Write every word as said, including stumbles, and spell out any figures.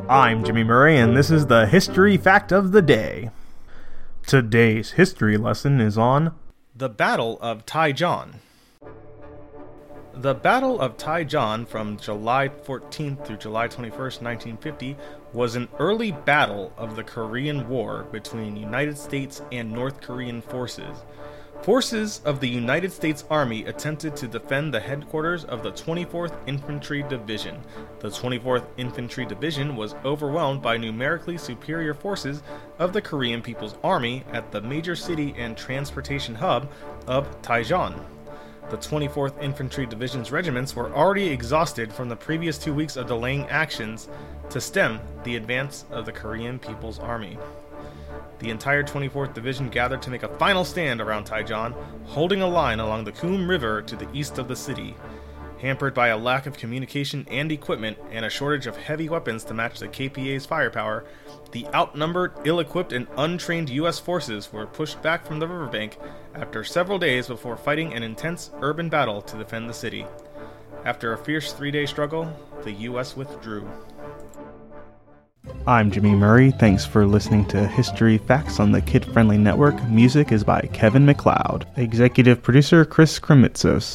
I'm Jimmy Murray, and this is the History Fact of the Day. Today's history lesson is on the Battle of Taizhong. The Battle of Taizhong from July fourteenth through July twenty-first, nineteen fifty was an early battle of the Korean War between United States and North Korean forces. Forces of the United States Army attempted to defend the headquarters of the twenty-fourth Infantry Division. The twenty-fourth Infantry Division was overwhelmed by numerically superior forces of the Korean People's Army at the major city and transportation hub of Taizhong. The twenty-fourth Infantry Division's regiments were already exhausted from the previous two weeks of delaying actions to stem the advance of the Korean People's Army. The entire twenty-fourth Division gathered to make a final stand around Taizhong, holding a line along the Coom River to the east of the city. Hampered by a lack of communication and equipment and a shortage of heavy weapons to match the K P A's firepower, the outnumbered, ill-equipped, and untrained U S forces were pushed back from the riverbank after several days before fighting an intense urban battle to defend the city. After a fierce three-day struggle, the U S withdrew. I'm Jimmy Murray. Thanks for listening to History Facts on the Kid Friendly Network. Music is by Kevin MacLeod. Executive producer Chris Kremitzos.